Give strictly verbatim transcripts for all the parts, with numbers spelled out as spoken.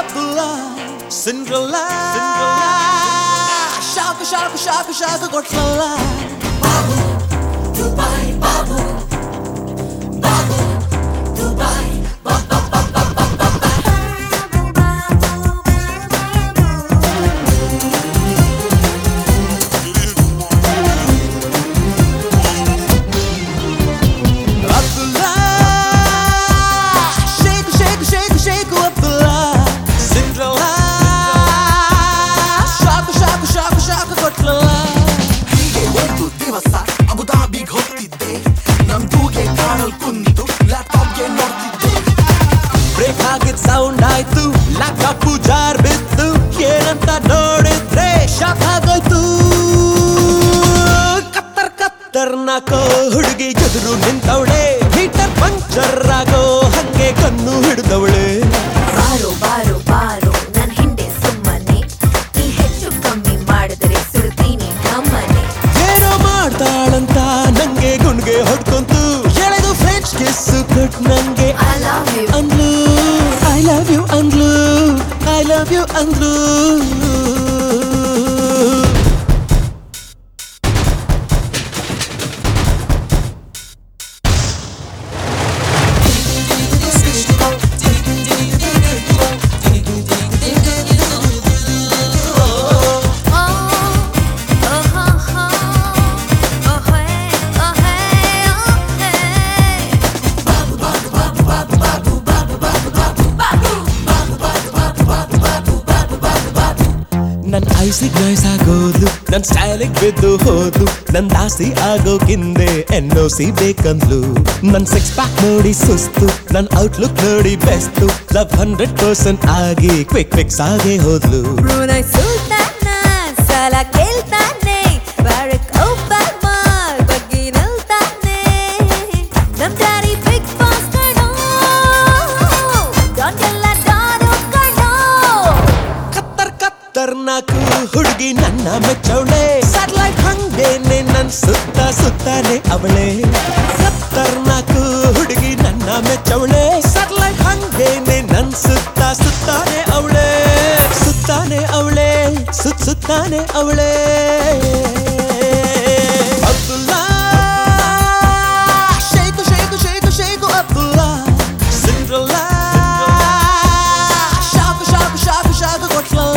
Abdullah, Cinderella, Shaka Shaka Shaka Shaka Gotla. Babu, Dubai, Babu, Babu, Dubai, ba ba ba ba ba ba ba. Abdullah, shake, shake, shake, shake, Abdullah, Cinderella, Shaka Shaka Shaka Shaka Gotla. ಹೀಗೆ ಒಂದು ದಿವಸ ಅಬುದಾಬಿಗೆ ಹೋಗ್ತಿದ್ದೆ ನಮ್ದೂಗೆ ಕಾಣಲ್ ಕುಂತು ಲ್ಯಾಪ್ಟಾಪ್ಗೆ ನೋಡ್ತಿದ್ದೆ break ಆಗಿದ್ sound ಆಯ್ತು laptop jar ಬಿತ್ತು ಏನಂತ ನೋಡಿದ್ರೆ ಶಾಕ್ ಆಗೋಯ್ತು ಕತ್ತರ್ ಕತ್ತರ್ನಾಕೋ ಹುಡುಗಿ ಎದುರು ನಿಂತವಳೆ ಮೀಟರ್ ಪಂಕ್ಚರ್ ಆಗೋ ಹಂಗೆ ಕಣ್ಣು ಹಿಡಿದವಳೆ ಬಾರೋ ಬಾರೋ ಬಾರೋ ನನ್ ಹಿಂದೆ ಸುಮ್ಮನೆ ನೀ ಹೆಚ್ಚು ಕಮ್ಮಿ ಮಾಡಿದರೆ ಸುಡ್ತೀನಿ ನಮ್ಮನೆ ಏನೋ ಮಾಡ್ತಾಳಂತ ನಂಗೆ ಗುಣ್ಗೆ ಹೊಡ್ಕೊಂತು ಎಳೆದು ಫ್ರೆಂಚ್ ಕಿಸ್ ಕೊಟ್ ನಂಗೆ I love you ಅಂದ್ಲು ಐ ಲವ್ ಯು ಅಂದ್ಲು ಐ ಲವ್ ಯು ಅಂದ್ಲು ನನ್ ಐಸಿಗ್ ನಾಯ್ಸ್ ಆಗೋದು ನನ್ ಸ್ಟೈಲಿಗ್ ಬಿದ್ದು ಹೋದ್ಲು ನನ್ ದಾಸಿ ಆಗೋಕಿಂದೆ ಎನ್ ಒ ಸಿ ಬೇಕಂದ್ಲು ನನ್ ಸಿಕ್ಸ್ ಪ್ಯಾಕ್ ನೋಡಿ ಸುಸ್ತು ನನ್ ಔಟ್ಲುಕ್ ನೋಡಿ ಬೆಸ್ತು ಲವ್ ಹಂಡ್ರೆಡ್ ಪರ್ಸೆಂಟ್ ಆಗಿ ಕ್ವಿಕ್ ಫಿಕ್ಸ್ ಆಗೇ ಹೋದ್ಲು ಬ್ರೂನೈ ಸುಲ್ತಾನ ಸಾಲ ಕೇಳ್ತಾನೆ ಬ್ಯಾರಕ್ ಒಬಾಮಾ ಬಗ್ಗೆ ನಿಲ್ತಾನೆ ನಮ್ ಡ್ಯಾಡಿ ಬಿಗ್ ಬಾಸ್ ಕಣೋ ಡಾನ್ಗೆಲ್ಲ ಡಾನು ಕಣೋ ಕತ್ತರ್ ಕತ್ತರ್ನಾಕು ಹುಡುಗಿ ನನ್ನ ಮೆಚ್ಚವಳೆ ಸ್ಯಾಟಲೈಟ್ ಹಂಗೇನೆ ನನ್ ಸುತ್ತ ಸುತ್ತಾನೆ ಅವಳೆ ಕತ್ತರ್ನಾಕು ಹುಡುಗಿ ನನ್ನ ಮೆಚ್ಚವಳೆ ಸ್ಯಾಟಲೈಟ್ ಹಂಗೇನೆ ನನ್ ಸುತ್ತ ಸುತ್ತಾನೆ ಅವಳೆ ಸುತ್ತಾನೆ ಅವಳೆ ಸುತ್ತ ಸುತ್ತಾನೆ ಅವಳೆ Abdullah shake shake shake shake Abdullah Cinderella shock shock shock shock ಕೊಟ್ಲಲ್ಲ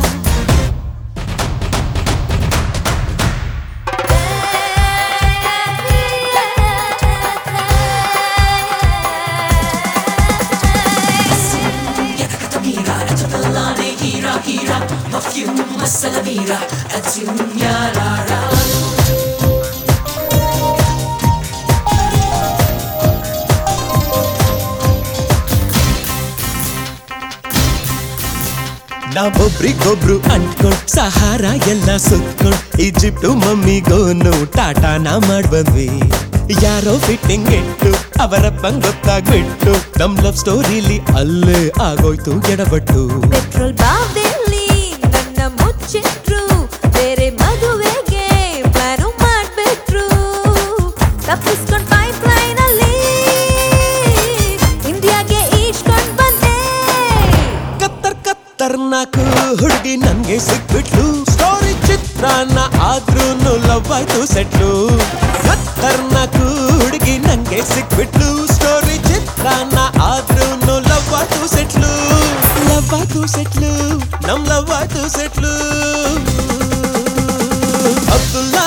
ನಾವೊಬ್ರಿಗೊಬ್ರು ಅಂಟ್ಕೊಂಡ್ ಸಹಾರ ಎಲ್ಲ ಸುತ್ಕೊಂಡ್ ಈಜಿಪ್ಟು ಮಮ್ಮಿಗೋನು ಟಾಟಾನ ಮಾಡ್ಬಂದ್ವಿ ಯಾರೋ ಫಿಟ್ಟಿಂಗ್ ಇಟ್ಟು ಅವರಪ್ಪಂಗ್ ಗೊತ್ತಾಗ್ಬಿಟ್ಟು ನಮ್ ಲವ್ ಸ್ಟೋರಿಲಿ ಅಲ್ಲೇ ಆಗೋಯ್ತು ಎಡಬಟ್ಟು ಪೆಟ್ರೋಲ್ ಬಾವಿಲಿ ನನ್ನ ಮುಚ್ಚಿಟ್ರು ಬೇರೆ ಮದುವೆಗೆ ಪ್ಲಾನು ಮಾಡ್ಬಿಟ್ರು ತಪ್ಪಿಸ್ಕೊಂಡ್ ಪೈಪ್ ಲೈನ್ ಅಲ್ಲಿ ಇಂಡಿಯಾಗೆ ಈಸ್ಕೊಂಡ್ ಬಂದೆ ಕತ್ತರ್ ಕತ್ತರ್ನಾಕು ಹುಡುಗಿ ನನ್ಗೆ ಸಿಕ್ಬಿಟ್ಲು ಸ್ಟೋರಿ ಚಿತ್ರಾನ್ನ ಆದ್ರೂನು ಲವ್ ಆಯ್ತು ಸೆಟ್ಲು ಕತ್ತರ್ನಾಕು ಹುಡುಗಿ ನಂಗೆ ಸಿಕ್ಬಿಟ್ಲು ಸ್ಟೋರಿ ಚಿತ್ರಾನ್ನ ಆದ್ರೂನು ಲವ್ ಆಯ್ತು ಸೆಟ್ಲು ಲವ್ ಆಯ್ತು ಸೆಟ್ಲು ನಮ್ ಲವ್ ಆಯ್ತು settle Abdullah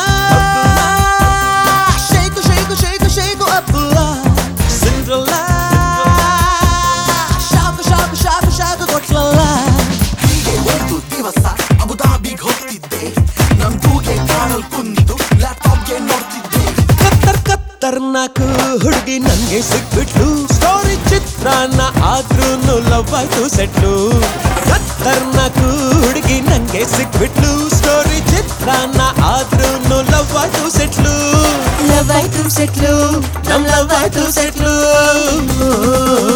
shake shake shake shake Abdullah Cinderella shock shock shock shock ಕೊಟ್ಲಲ್ಲ ಹೀಗೆ ಒಂದು ದಿವಸ ಅಬುದಾಬಿಗೆ ಹೋಗ್ತಿದ್ದೆ ನಮ್ದೂಗೆ ಕಾಣಲ್ ಕುಂತು ಲ್ಯಾಪ್ಟಾಪ್ಗೆ ನೋಡ್ತಿದ್ದೆ ಕತ್ತರ್ ಕತ್ತರ್ನಾಕು ಹುಡುಗಿ ನಂಗೆ ಸಿಕ್ಬಿಟ್ಲು ಸ್ಟೋರಿ ಚಿತ್ರಾನ್ನ ಆದ್ರೂನು ಲವ್ ಆಯ್ತು ಸೆಟ್ಲು ಕತ್ತರ್ನಾಕು ಹುಡುಗಿ ನಂಗೆ ಸಿಕ್ಬಿಟ್ಲು ಸ್ಟೋರಿ ಚಿತ್ರಾನ್ನ ಆದ್ರೂನು ಲವ್ ಆಯ್ತು ಸೆಟ್ಲು ಲವ್ ಆಯ್ತು ಸೆಟ್ಲು ನಮ್ ಲವ್ ಆಯ್ತು ಸೆಟ್ಲು